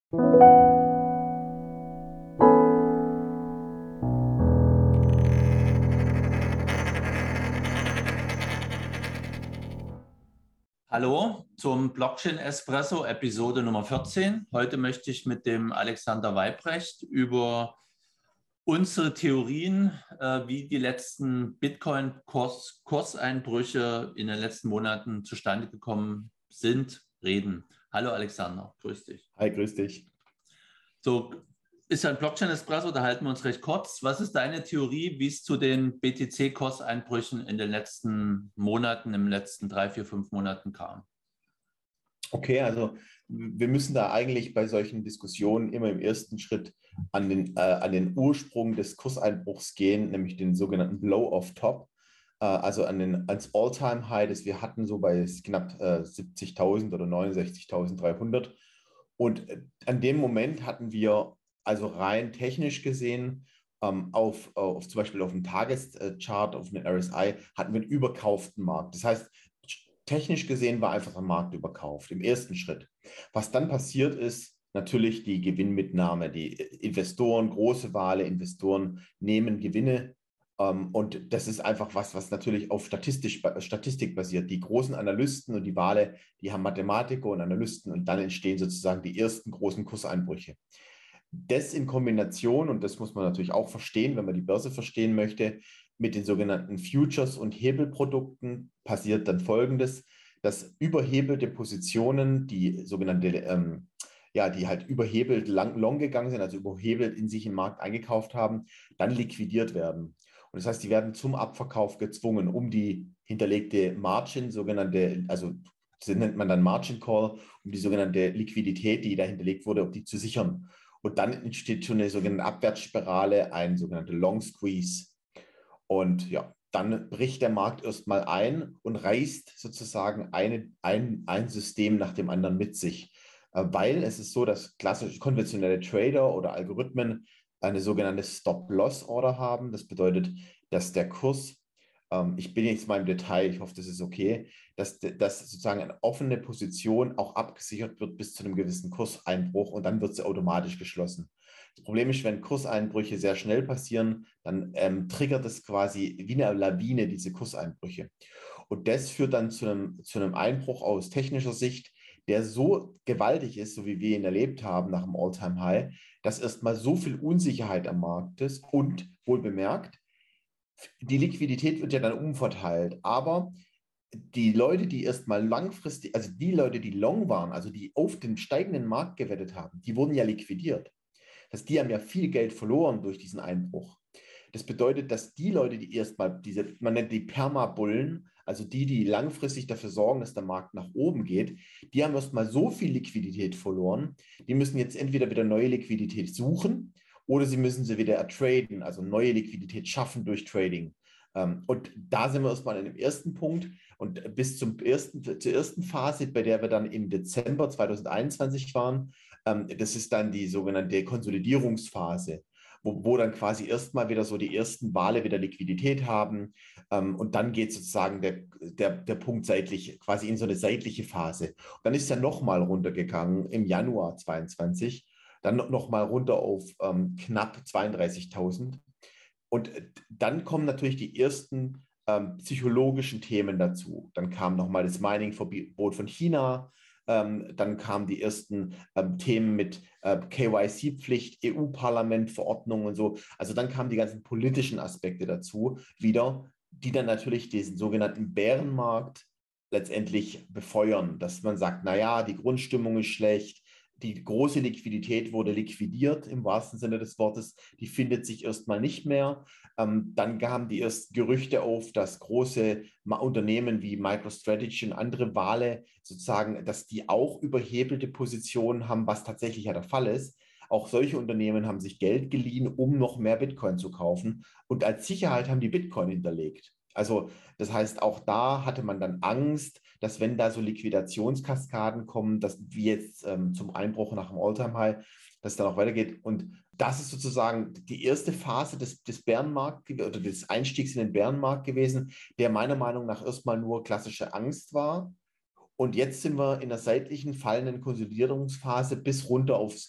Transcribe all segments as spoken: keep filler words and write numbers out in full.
Hallo zum Blockchain Espresso Episode Nummer vierzehn. Heute möchte ich mit dem Alexander Weibrecht über unsere Theorien, äh, wie die letzten Bitcoin-Kurseinbrüche in den letzten Monaten zustande gekommen sind, reden. Hallo Alexander, grüß dich. Hi, grüß dich. So, ist ja ein Blockchain Espresso, da halten wir uns recht kurz. Was ist deine Theorie, wie es zu den B T C-Kurseinbrüchen in den letzten Monaten, im letzten drei, vier, fünf Monaten kam? Okay, also wir müssen da eigentlich bei solchen Diskussionen immer im ersten Schritt an den, äh, an den Ursprung des Kurseinbruchs gehen, nämlich den sogenannten Blow-off-Top, äh, also an den, ans All-Time-High, das wir hatten, so bei knapp äh, siebzigtausend oder neunundsechzigtausenddreihundert. Und äh, an dem Moment hatten wir also rein technisch gesehen ähm, auf, auf zum Beispiel auf dem Tageschart, auf dem R S I, hatten wir einen überkauften Markt. Das heißt, technisch gesehen war einfach der Markt überkauft im ersten Schritt. Was dann passiert ist, natürlich die Gewinnmitnahme. Die Investoren, große Wale, Investoren nehmen Gewinne. Ähm, und das ist einfach was, was natürlich auf Statistisch, Statistik basiert. Die großen Analysten und die Wale, die haben Mathematiker und Analysten und dann entstehen sozusagen die ersten großen Kurseinbrüche. Das in Kombination, und das muss man natürlich auch verstehen, wenn man die Börse verstehen möchte, mit den sogenannten Futures- und Hebelprodukten passiert dann Folgendes, dass überhebelte Positionen, die sogenannte, ähm, ja, die halt überhebelt lang, long gegangen sind, also überhebelt in sich im Markt eingekauft haben, dann liquidiert werden. Und das heißt, die werden zum Abverkauf gezwungen, um die hinterlegte Margin, sogenannte, also das nennt man dann Margin Call, um die sogenannte Liquidität, die da hinterlegt wurde, um die zu sichern. Und dann entsteht schon eine sogenannte Abwärtsspirale, ein sogenannter Long Squeeze. Und ja, dann bricht der Markt erstmal ein und reißt sozusagen eine, ein, ein System nach dem anderen mit sich. Weil es ist so, dass klassisch konventionelle Trader oder Algorithmen eine sogenannte Stop-Loss-Order haben. Das bedeutet, dass der Kurs, ähm, ich bin jetzt mal im Detail, ich hoffe, das ist okay, dass, dass sozusagen eine offene Position auch abgesichert wird bis zu einem gewissen Kurseinbruch und dann wird sie automatisch geschlossen. Das Problem ist, wenn Kurseinbrüche sehr schnell passieren, dann ähm, triggert es quasi wie eine Lawine diese Kurseinbrüche. Und das führt dann zu einem, zu einem Einbruch aus technischer Sicht, der so gewaltig ist, so wie wir ihn erlebt haben nach dem All-Time-High, dass erstmal so viel Unsicherheit am Markt ist und wohl bemerkt, die Liquidität wird ja dann umverteilt, aber die Leute, die erstmal langfristig, also die Leute, die long waren, also die auf den steigenden Markt gewettet haben, die wurden ja liquidiert. Das, die haben ja viel Geld verloren durch diesen Einbruch. Das bedeutet, dass die Leute, die erstmal diese, man nennt die Permabullen, also die, die langfristig dafür sorgen, dass der Markt nach oben geht, die haben erstmal so viel Liquidität verloren, die müssen jetzt entweder wieder neue Liquidität suchen oder sie müssen sie wieder ertraden, also neue Liquidität schaffen durch Trading. Und da sind wir erstmal an dem ersten Punkt. Und bis zum ersten, zur ersten Phase, bei der wir dann im Dezember zweitausendeinundzwanzig waren, das ist dann die sogenannte Konsolidierungsphase, wo, wo dann quasi erstmal wieder so die ersten Wale wieder Liquidität haben. Und dann geht sozusagen der, der, der Punkt seitlich, quasi in so eine seitliche Phase. Und dann ist er nochmal runtergegangen im Januar zweiundzwanzig, dann nochmal runter auf ähm, knapp zweiunddreißigtausend. Und dann kommen natürlich die ersten ähm, psychologischen Themen dazu. Dann kam nochmal das Mining-Verbot von China. Ähm, dann kamen die ersten ähm, Themen mit äh, K Y C-Pflicht, E U-Parlament, Verordnungen und so. Also dann kamen die ganzen politischen Aspekte dazu wieder, die dann natürlich diesen sogenannten Bärenmarkt letztendlich befeuern, dass man sagt, naja, die Grundstimmung ist schlecht, die große Liquidität wurde liquidiert im wahrsten Sinne des Wortes, die findet sich erstmal nicht mehr. Ähm, dann kamen die ersten Gerüchte auf, dass große Unternehmen wie MicroStrategy und andere Wale sozusagen, dass die auch überhebelte Positionen haben, was tatsächlich ja der Fall ist. Auch solche Unternehmen haben sich Geld geliehen, um noch mehr Bitcoin zu kaufen und als Sicherheit haben die Bitcoin hinterlegt. Also das heißt, auch da hatte man dann Angst, dass wenn da so Liquidationskaskaden kommen, dass wie jetzt ähm, zum Einbruch nach dem All-Time-High, dass es dann auch weitergeht. Und das ist sozusagen die erste Phase des, des Bärenmarkt oder des Einstiegs in den Bärenmarkt gewesen, der meiner Meinung nach erstmal nur klassische Angst war. Und jetzt sind wir in der seitlichen fallenden Konsolidierungsphase bis runter aufs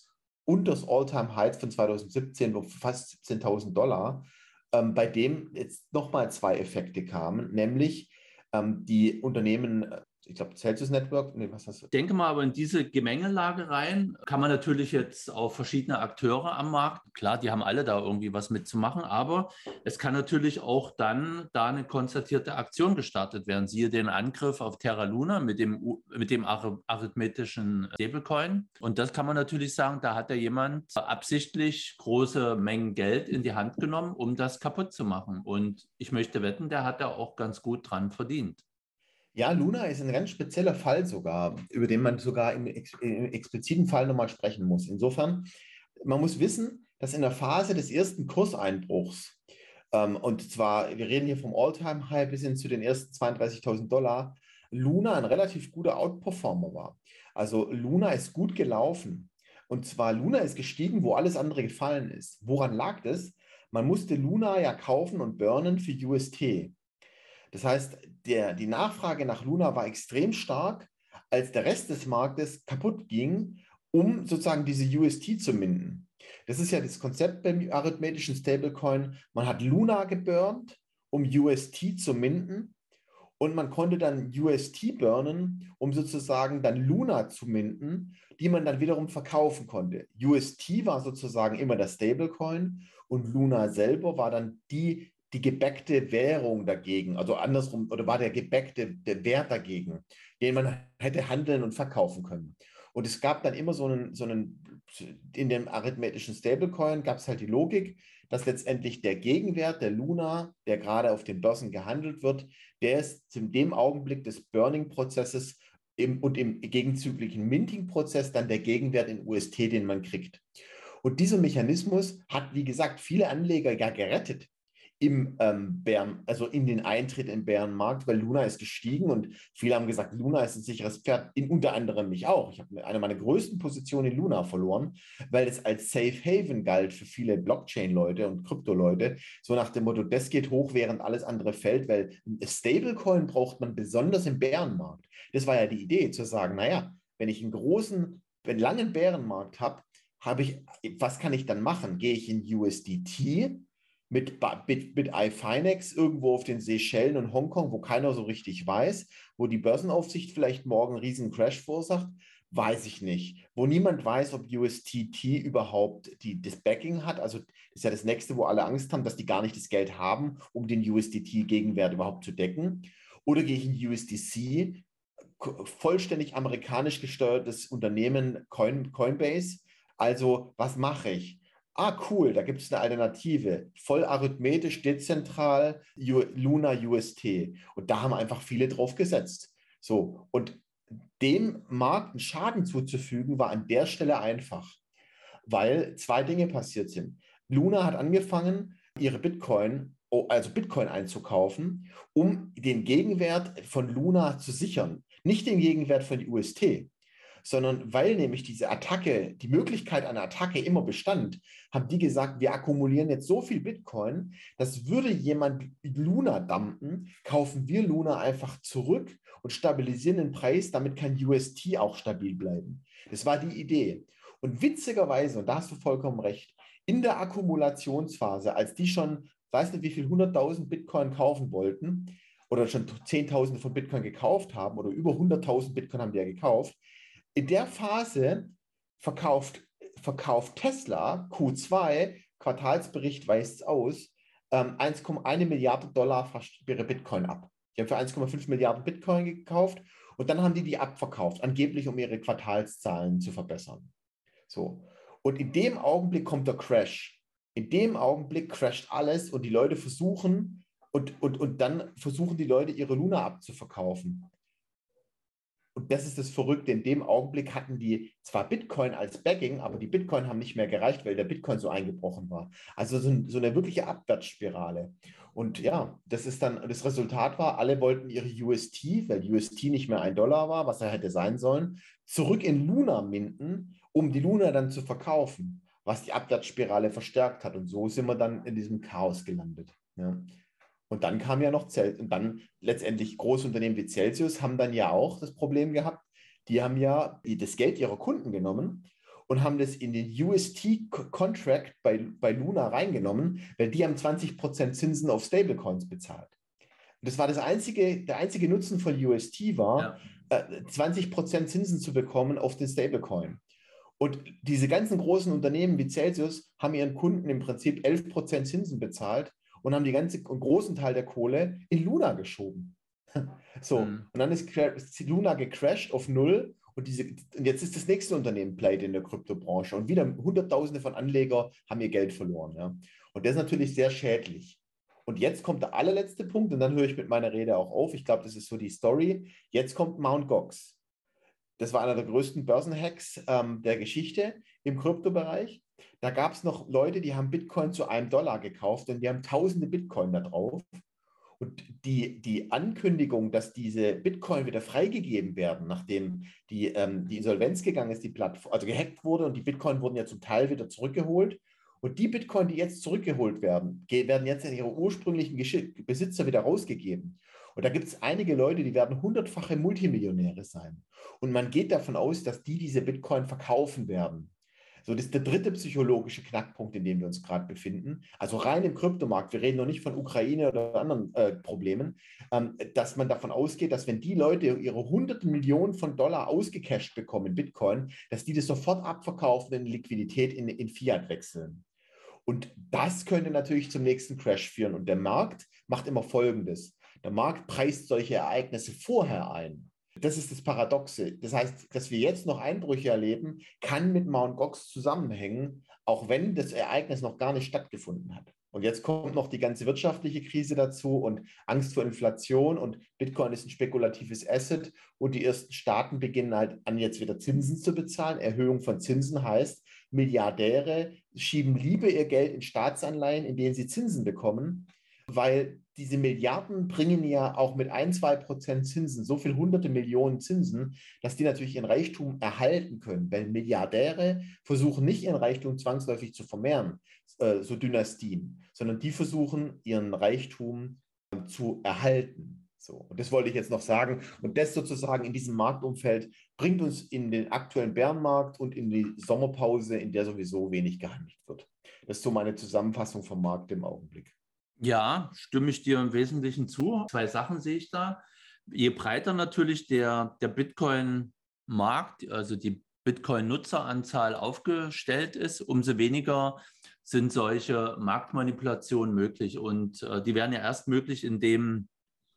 und das All-Time-High von zwanzig siebzehn, wo fast siebzehntausend Dollar, ähm, bei dem jetzt nochmal zwei Effekte kamen, nämlich ähm, die Unternehmen, ich glaube Celsius Network, nee, was hast du? Ich denke mal, aber in diese Gemengelage rein kann man natürlich jetzt auf verschiedene Akteure am Markt, klar, die haben alle da irgendwie was mitzumachen, aber es kann natürlich auch dann da eine konzertierte Aktion gestartet werden. Siehe den Angriff auf Terra Luna mit dem, mit dem arithmetischen Stablecoin. Und das kann man natürlich sagen, da hat ja jemand absichtlich große Mengen Geld in die Hand genommen, um das kaputt zu machen. Und ich möchte wetten, der hat da auch ganz gut dran verdient. Ja, Luna ist ein ganz spezieller Fall sogar, über den man sogar im, ex im expliziten Fall nochmal sprechen muss. Insofern, man muss wissen, dass in der Phase des ersten Kurseinbruchs, ähm, und zwar, wir reden hier vom All-Time-High bis hin zu den ersten zweiunddreißigtausend Dollar, Luna ein relativ guter Outperformer war. Also Luna ist gut gelaufen. Und zwar Luna ist gestiegen, wo alles andere gefallen ist. Woran lag das? Man musste Luna ja kaufen und burnen für U S T. Das heißt, der, die Nachfrage nach Luna war extrem stark, als der Rest des Marktes kaputt ging, um sozusagen diese U S T zu minden. Das ist ja das Konzept beim arithmetischen Stablecoin. Man hat Luna geburnt, um U S T zu minden, und man konnte dann U S T burnen, um sozusagen dann Luna zu minden, die man dann wiederum verkaufen konnte. U S T war sozusagen immer der Stablecoin und Luna selber war dann die die gebackte Währung dagegen, also andersrum, oder war der gebackte der Wert dagegen, den man hätte handeln und verkaufen können. Und es gab dann immer so einen, so einen in dem arithmetischen Stablecoin gab es halt die Logik, dass letztendlich der Gegenwert der Luna, der gerade auf den Börsen gehandelt wird, der ist in dem Augenblick des Burning-Prozesses im, und im gegenzüglichen Minting-Prozess dann der Gegenwert in U S T, den man kriegt. Und dieser Mechanismus hat, wie gesagt, viele Anleger ja gerettet im ähm, Bären, also in den Eintritt im Bärenmarkt, weil Luna ist gestiegen und viele haben gesagt, Luna ist ein sicheres Pferd, in, unter anderem mich auch. Ich habe eine meiner größten Positionen in Luna verloren, weil es als Safe Haven galt für viele Blockchain-Leute und Krypto-Leute, so nach dem Motto, das geht hoch, während alles andere fällt, weil Stablecoin braucht man besonders im Bärenmarkt. Das war ja die Idee, zu sagen, naja, wenn ich einen großen, einen langen Bärenmarkt habe, habe ich, was kann ich dann machen? Gehe ich in U S D T mit, mit, mit iFinex irgendwo auf den Seychellen und Hongkong, wo keiner so richtig weiß, wo die Börsenaufsicht vielleicht morgen einen riesen Crash verursacht, weiß ich nicht. Wo niemand weiß, ob U S D T überhaupt die, das Backing hat. Also das ist ja das Nächste, wo alle Angst haben, dass die gar nicht das Geld haben, um den U S D T-Gegenwert überhaupt zu decken. Oder gehe ich in U S D C, vollständig amerikanisch gesteuertes Unternehmen Coin, Coinbase. Also was mache ich? Ah, cool, da gibt es eine Alternative. Voll arithmetisch, dezentral, Luna U S T. Und da haben einfach viele drauf gesetzt. So, und dem Markt einen Schaden zuzufügen, war an der Stelle einfach, weil zwei Dinge passiert sind. Luna hat angefangen, ihre Bitcoin, also Bitcoin einzukaufen, um den Gegenwert von Luna zu sichern. Nicht den Gegenwert von U S T. Sondern weil nämlich diese Attacke, die Möglichkeit einer Attacke immer bestand, haben die gesagt, wir akkumulieren jetzt so viel Bitcoin, dass würde jemand Luna dumpen, kaufen wir Luna einfach zurück und stabilisieren den Preis, damit kann U S T auch stabil bleiben. Das war die Idee. Und witzigerweise, und da hast du vollkommen recht, in der Akkumulationsphase, als die schon, weiß nicht wie viel, hunderttausend Bitcoin kaufen wollten oder schon Zehntausende von Bitcoin gekauft haben oder über hunderttausend Bitcoin haben die ja gekauft, in der Phase verkauft, verkauft Tesla Q zwei, Quartalsbericht weist es aus, ähm, eins Komma eins Milliarde Dollar fast ihre Bitcoin ab. Die haben für eins Komma fünf Milliarden Bitcoin gekauft und dann haben die die abverkauft, angeblich um ihre Quartalszahlen zu verbessern. So. Und in dem Augenblick kommt der Crash. In dem Augenblick crasht alles und die Leute versuchen, und, und, und dann versuchen die Leute ihre Luna abzuverkaufen. Und das ist das Verrückte. In dem Augenblick hatten die zwar Bitcoin als Backing, aber die Bitcoin haben nicht mehr gereicht, weil der Bitcoin so eingebrochen war. Also so, so eine wirkliche Abwärtsspirale. Und ja, das ist dann, das Resultat war, alle wollten ihre U S T, weil U S T nicht mehr ein Dollar war, was er hätte sein sollen, zurück in Luna minden, um die Luna dann zu verkaufen, was die Abwärtsspirale verstärkt hat. Und so sind wir dann in diesem Chaos gelandet. Ja. Und dann kam ja noch Celsius, und dann letztendlich große Unternehmen wie Celsius haben dann ja auch das Problem gehabt, die haben ja das Geld ihrer Kunden genommen und haben das in den U S T-Contract bei, bei Luna reingenommen, weil die haben zwanzig Prozent Zinsen auf Stablecoins bezahlt. Und das war das einzige, der einzige Nutzen von U S T war, ja. äh, zwanzig Prozent Zinsen zu bekommen auf den Stablecoin. Und diese ganzen großen Unternehmen wie Celsius haben ihren Kunden im Prinzip elf Prozent Zinsen bezahlt und haben die ganze, einen großen Teil der Kohle in Luna geschoben. So, mhm. Und dann ist Luna gecrashed auf null und, diese, und jetzt ist das nächste Unternehmen pleite in der Kryptobranche und wieder Hunderttausende von Anlegern haben ihr Geld verloren. Ja? Und das ist natürlich sehr schädlich. Und jetzt kommt der allerletzte Punkt und dann höre ich mit meiner Rede auch auf. Ich glaube, das ist so die Story. Jetzt kommt Mt. Gox. Das war einer der größten Börsenhacks ähm, der Geschichte im Kryptobereich. Da gab es noch Leute, die haben Bitcoin zu einem Dollar gekauft und die haben tausende Bitcoin da drauf. Und die, die Ankündigung, dass diese Bitcoin wieder freigegeben werden, nachdem die, ähm, die Insolvenz gegangen ist, die Plattform, also gehackt wurde und die Bitcoin wurden ja zum Teil wieder zurückgeholt. Und die Bitcoin, die jetzt zurückgeholt werden, werden jetzt an ihre ursprünglichen Besitzer wieder rausgegeben. Und da gibt es einige Leute, die werden hundertfache Multimillionäre sein. Und man geht davon aus, dass die diese Bitcoin verkaufen werden. So, das ist der dritte psychologische Knackpunkt, in dem wir uns gerade befinden. Also rein im Kryptomarkt, wir reden noch nicht von Ukraine oder anderen äh, Problemen, ähm, dass man davon ausgeht, dass wenn die Leute ihre hunderte Millionen von Dollar ausgecasht bekommen in Bitcoin, dass die das sofort abverkaufen und in Liquidität in, in Fiat wechseln. Und das könnte natürlich zum nächsten Crash führen. Und der Markt macht immer Folgendes. Der Markt preist solche Ereignisse vorher ein. Das ist das Paradoxe. Das heißt, dass wir jetzt noch Einbrüche erleben, kann mit Mt. Gox zusammenhängen, auch wenn das Ereignis noch gar nicht stattgefunden hat. Und jetzt kommt noch die ganze wirtschaftliche Krise dazu und Angst vor Inflation und Bitcoin ist ein spekulatives Asset und die ersten Staaten beginnen halt an, jetzt wieder Zinsen zu bezahlen. Erhöhung von Zinsen heißt, Milliardäre schieben lieber ihr Geld in Staatsanleihen, in denen sie Zinsen bekommen, weil diese Milliarden bringen ja auch mit ein, zwei Prozent Zinsen so viel hunderte Millionen Zinsen, dass die natürlich ihren Reichtum erhalten können. Weil Milliardäre versuchen nicht ihren Reichtum zwangsläufig zu vermehren, äh, so Dynastien, sondern die versuchen ihren Reichtum äh, zu erhalten. So, und das wollte ich jetzt noch sagen. Und das sozusagen in diesem Marktumfeld bringt uns in den aktuellen Bärenmarkt und in die Sommerpause, in der sowieso wenig gehandelt wird. Das ist so meine Zusammenfassung vom Markt im Augenblick. Ja, stimme ich dir im Wesentlichen zu. Zwei Sachen sehe ich da. Je breiter natürlich der, der Bitcoin-Markt, also die Bitcoin-Nutzeranzahl aufgestellt ist, umso weniger sind solche Marktmanipulationen möglich. Und äh, die werden ja erst möglich, indem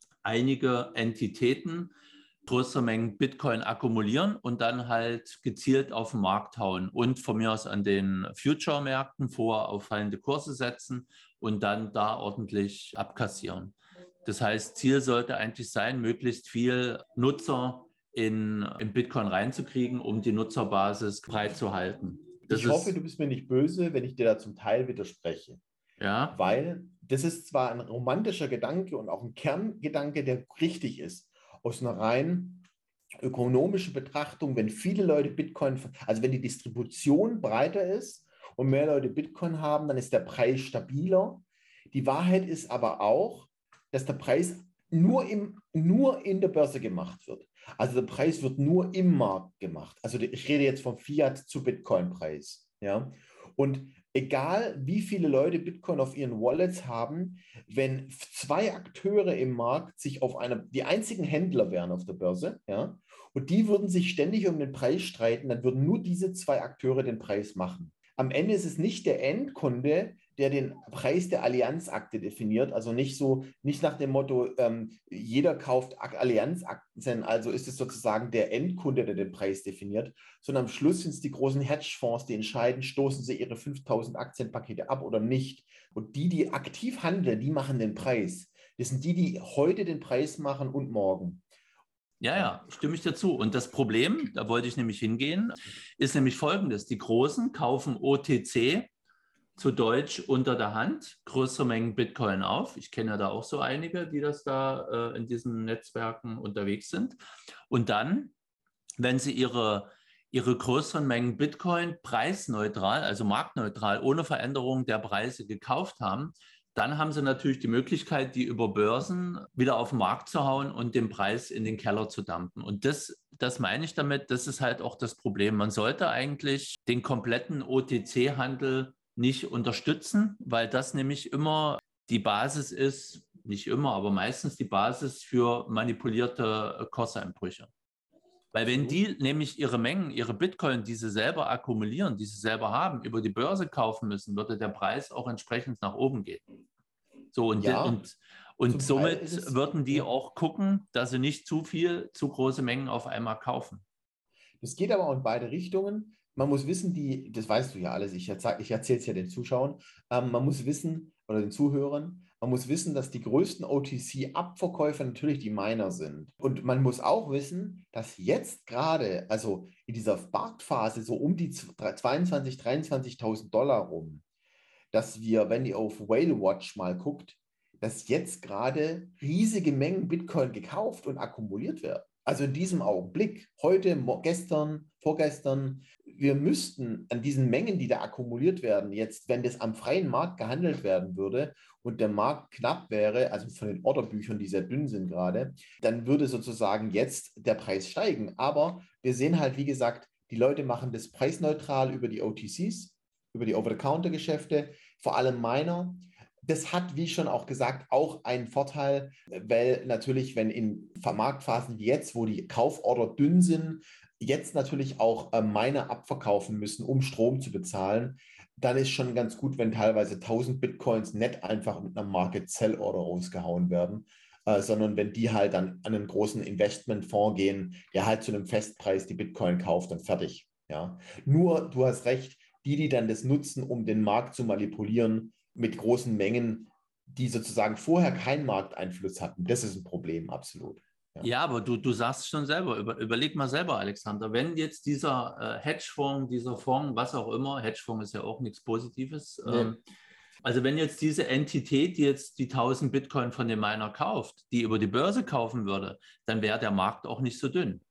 einige Entitäten größere Mengen Bitcoin akkumulieren und dann halt gezielt auf den Markt hauen und von mir aus an den Future-Märkten vor auf fallende Kurse setzen und dann da ordentlich abkassieren. Das heißt, Ziel sollte eigentlich sein, möglichst viel Nutzer in, in Bitcoin reinzukriegen, um die Nutzerbasis breit zu halten. Das ich hoffe, ist, du bist mir nicht böse, wenn ich dir da zum Teil widerspreche. Ja. Weil das ist zwar ein romantischer Gedanke und auch ein Kerngedanke, der richtig ist, aus einer rein ökonomischen Betrachtung, wenn viele Leute Bitcoin, also wenn die Distribution breiter ist und mehr Leute Bitcoin haben, dann ist der Preis stabiler. Die Wahrheit ist aber auch, dass der Preis nur, im, nur in der Börse gemacht wird. Also der Preis wird nur im Markt gemacht. Also ich rede jetzt vom Fiat zu Bitcoin-Preis. Ja? Und egal, wie viele Leute Bitcoin auf ihren Wallets haben, wenn zwei Akteure im Markt sich auf eine, die einzigen Händler wären auf der Börse, ja, und die würden sich ständig um den Preis streiten, dann würden nur diese zwei Akteure den Preis machen. Am Ende ist es nicht der Endkunde, der den Preis der Allianzaktie definiert, also nicht so, nicht nach dem Motto, ähm, jeder kauft Allianzaktien, also ist es sozusagen der Endkunde, der den Preis definiert, sondern am Schluss sind es die großen Hedgefonds, die entscheiden, stoßen sie ihre fünftausend Aktienpakete ab oder nicht. Und die, die aktiv handeln, die machen den Preis. Das sind die, die heute den Preis machen und morgen. Ja, ja, stimme ich dazu. Und das Problem, da wollte ich nämlich hingehen, ist nämlich folgendes. Die Großen kaufen O T C, zu Deutsch unter der Hand, größere Mengen Bitcoin auf. Ich kenne ja da auch so einige, die das da äh, in diesen Netzwerken unterwegs sind. Und dann, wenn sie ihre, ihre größeren Mengen Bitcoin preisneutral, also marktneutral, ohne Veränderung der Preise gekauft haben, Dann haben sie natürlich die Möglichkeit, die über Börsen wieder auf den Markt zu hauen und den Preis in den Keller zu dumpen. Und das, das meine ich damit, das ist halt auch das Problem. Man sollte eigentlich den kompletten O T C-Handel nicht unterstützen, weil das nämlich immer die Basis ist, nicht immer, aber meistens die Basis für manipulierte Kurseinbrüche. Weil wenn die nämlich ihre Mengen, ihre Bitcoin, die sie selber akkumulieren, die sie selber haben, über die Börse kaufen müssen, würde der Preis auch entsprechend nach oben gehen. So, und, Ja, und, und zum Teil somit ist es, würden die ja. auch gucken, dass sie nicht zu viel, zu große Mengen auf einmal kaufen. Das geht aber auch in beide Richtungen. Man muss wissen, die, das weißt du ja alles, ich, erzähl, ich erzähle es ja den Zuschauern, ähm, man muss wissen, oder den Zuhörern, man muss wissen, dass die größten O T C-Abverkäufer natürlich die Miner sind. Und man muss auch wissen, dass jetzt gerade, also in dieser Marktphase, so um die zweiundzwanzigtausend, dreiundzwanzigtausend Dollar rum, dass wir, wenn ihr auf Whale Watch mal guckt, dass jetzt gerade riesige Mengen Bitcoin gekauft und akkumuliert werden. Also in diesem Augenblick, heute, gestern, vorgestern, wir müssten an diesen Mengen, die da akkumuliert werden, jetzt, wenn das am freien Markt gehandelt werden würde und der Markt knapp wäre, also von den Orderbüchern, die sehr dünn sind gerade, dann würde sozusagen jetzt der Preis steigen. Aber wir sehen halt, wie gesagt, die Leute machen das preisneutral über die O T Cs, über die Over-the-Counter-Geschäfte, vor allem Miner. Das hat, wie schon auch gesagt, auch einen Vorteil, weil natürlich, wenn in Marktphasen wie jetzt, wo die Kauforder dünn sind, jetzt natürlich auch äh, Miner abverkaufen müssen, um Strom zu bezahlen, dann ist schon ganz gut, wenn teilweise tausend Bitcoins nicht einfach mit einer Market Sell Order rausgehauen werden, äh, sondern wenn die halt dann an einen großen Investmentfonds gehen, der halt zu einem Festpreis die Bitcoin kauft und fertig. Ja. Nur, du hast recht, die, die dann das nutzen, um den Markt zu manipulieren, mit großen Mengen, die sozusagen vorher keinen Markteinfluss hatten. Das ist ein Problem, absolut. Ja, ja, aber du, du sagst schon selber, über, überleg mal selber, Alexander, wenn jetzt dieser äh, Hedgefonds, dieser Fonds, was auch immer, Hedgefonds ist ja auch nichts Positives, ähm, Nee. also wenn jetzt diese Entität, die jetzt die tausend Bitcoin von dem Miner kauft, die über die Börse kaufen würde, dann wäre der Markt auch nicht so dünn.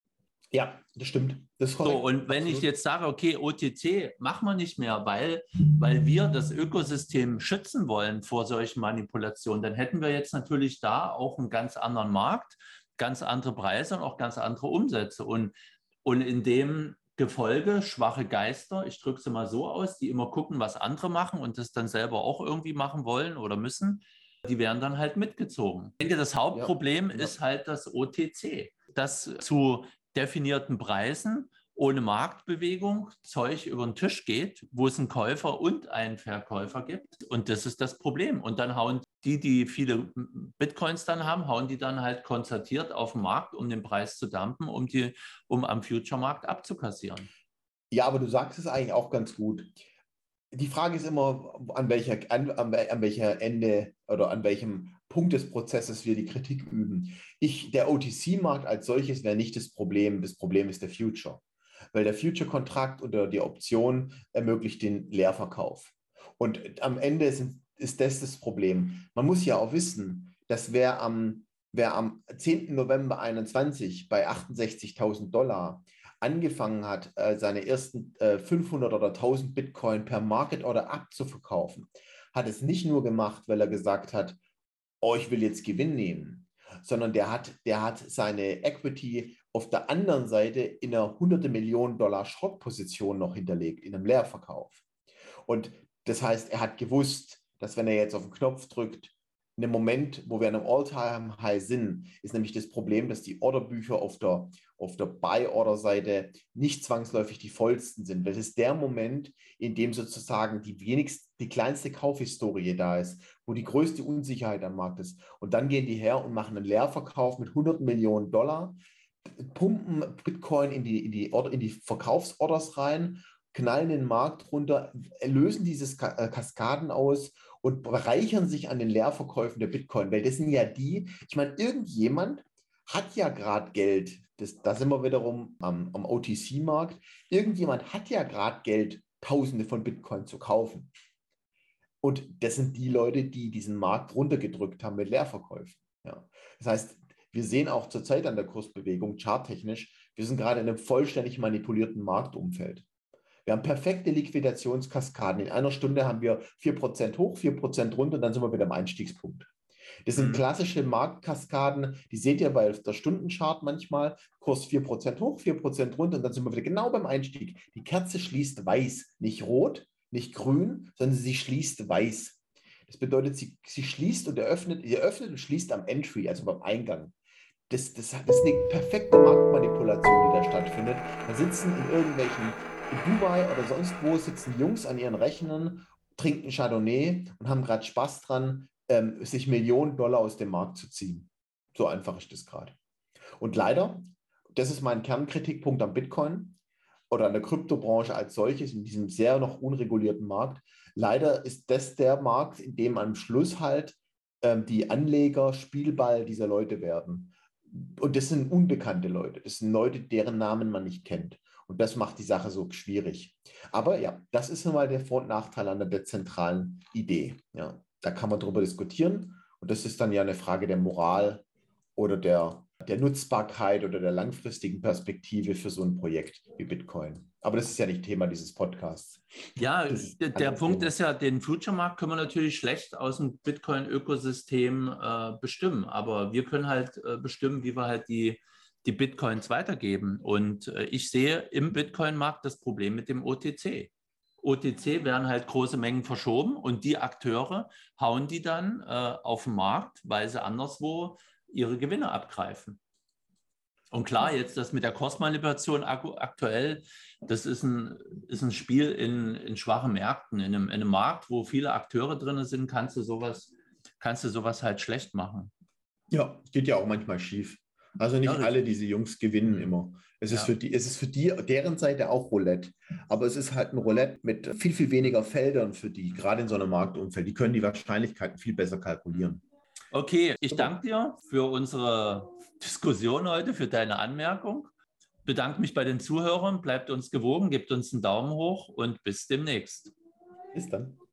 Ja, das stimmt. Das ist So, korrekt. und wenn Absolut. ich jetzt sage, okay, O T C machen wir nicht mehr, weil, weil wir das Ökosystem schützen wollen vor solchen Manipulationen, dann hätten wir jetzt natürlich da auch einen ganz anderen Markt, ganz andere Preise und auch ganz andere Umsätze. Und, und in dem Gefolge schwache Geister, ich drücke es mal so aus, die immer gucken, was andere machen und das dann selber auch irgendwie machen wollen oder müssen, die werden dann halt mitgezogen. Ich denke, das Ja, Hauptproblem ja. ist halt das O T C, das zu definierten Preisen ohne Marktbewegung Zeug über den Tisch geht, wo es einen Käufer und einen Verkäufer gibt. Und das ist das Problem. Und dann hauen die, die viele Bitcoins dann haben, hauen die dann halt konzertiert auf den Markt, um den Preis zu dumpen, um, die, um am Future-Markt abzukassieren. Ja, aber du sagst es eigentlich auch ganz gut. Die Frage ist immer, an welcher, an, an, an welcher Ende oder an welchem Punkt des Prozesses wir die Kritik üben. Ich, der O T C-Markt als solches wäre nicht das Problem. Das Problem ist der Future. Weil der Future-Kontrakt oder die Option ermöglicht den Leerverkauf. Und am Ende sind, ist das das Problem. Man muss ja auch wissen, dass wer am, wer am zehnten November einundzwanzig bei achtundsechzigtausend Dollar angefangen hat, äh, seine ersten äh, fünfhundert oder tausend Bitcoin per Market Order abzuverkaufen, hat es nicht nur gemacht, weil er gesagt hat, oh, ich will jetzt Gewinn nehmen, sondern der hat, der hat seine Equity auf der anderen Seite in einer hunderte Millionen Dollar Short-Position noch hinterlegt, in einem Leerverkauf. Und das heißt, er hat gewusst, dass wenn er jetzt auf den Knopf drückt, in dem Moment, wo wir an einem All-Time-High sind, ist nämlich das Problem, dass die Orderbücher auf der, auf der Buy-Order-Seite nicht zwangsläufig die vollsten sind. Das ist der Moment, in dem sozusagen die wenigst, die kleinste Kaufhistorie da ist, wo die größte Unsicherheit am Markt ist. Und dann gehen die her und machen einen Leerverkauf mit hunderten Millionen Dollar, pumpen Bitcoin in die, in die, in die Verkaufsorders rein, knallen den Markt runter, lösen diese Kaskaden aus und bereichern sich an den Leerverkäufen der Bitcoin, weil das sind ja die, ich meine, irgendjemand hat ja gerade Geld, das, da sind wir wiederum am, am O T C-Markt, irgendjemand hat ja gerade Geld, Tausende von Bitcoin zu kaufen. Und das sind die Leute, die diesen Markt runtergedrückt haben mit Leerverkäufen. Ja. Das heißt, wir sehen auch zurzeit an der Kursbewegung charttechnisch, wir sind gerade in einem vollständig manipulierten Marktumfeld. Wir haben perfekte Liquidationskaskaden. In einer Stunde haben wir vier Prozent hoch, vier Prozent runter und dann sind wir wieder am Einstiegspunkt. Das sind Mhm. klassische Marktkaskaden, die seht ihr bei der Stundenchart manchmal. Kurs vier Prozent hoch, vier Prozent runter und dann sind wir wieder genau beim Einstieg. Die Kerze schließt weiß, nicht rot, nicht grün, sondern sie schließt weiß. Das bedeutet, sie, sie schließt und eröffnet, sie öffnet und schließt am Entry, also beim Eingang. Das, das, das ist eine perfekte Marktmanipulation, die da stattfindet. Da sitzen in irgendwelchen, in Dubai oder sonst wo, sitzen Jungs an ihren Rechnern, trinken Chardonnay und haben gerade Spaß dran, ähm, sich Millionen Dollar aus dem Markt zu ziehen. So einfach ist das gerade. Und leider, das ist mein Kernkritikpunkt am Bitcoin oder an der Kryptobranche als solches, in diesem sehr noch unregulierten Markt. Leider ist das der Markt, in dem am Schluss halt ähm, die Anleger Spielball dieser Leute werden. Und das sind unbekannte Leute. Das sind Leute, deren Namen man nicht kennt. Und das macht die Sache so schwierig. Aber ja, das ist nun mal der Vor- und Nachteil an der dezentralen Idee. Ja, da kann man drüber diskutieren. Und das ist dann ja eine Frage der Moral oder der, der Nutzbarkeit oder der langfristigen Perspektive für so ein Projekt wie Bitcoin. Aber das ist ja nicht Thema dieses Podcasts. Ja, Das ist der, ein der anderes Punkt Thema. ist ja, den Future-Markt können wir natürlich schlecht aus dem Bitcoin-Ökosystem äh, bestimmen, aber wir können halt äh, bestimmen, wie wir halt die, die Bitcoins weitergeben. Und äh, ich sehe im Bitcoin-Markt das Problem mit dem O T C. O T C werden halt große Mengen verschoben und die Akteure hauen die dann äh, auf den Markt, weil sie anderswo ihre Gewinne abgreifen. Und klar, jetzt das mit der Kursmanipulation aktuell, das ist ein, ist ein Spiel in, in schwachen Märkten. In einem, in einem Markt, wo viele Akteure drin sind, kannst du sowas, kannst du sowas halt schlecht machen. Ja, geht ja auch manchmal schief. Also Ja, nicht alle richtig. diese Jungs gewinnen immer. Es ist Ja. für die, es ist für die, deren Seite auch Roulette. Aber es ist halt ein Roulette mit viel, viel weniger Feldern für die, gerade in so einem Marktumfeld. Die können die Wahrscheinlichkeiten viel besser kalkulieren. Okay, ich danke dir für unsere Diskussion heute, für deine Anmerkung. Bedanke mich bei den Zuhörern, bleibt uns gewogen, gebt uns einen Daumen hoch und bis demnächst. Bis dann.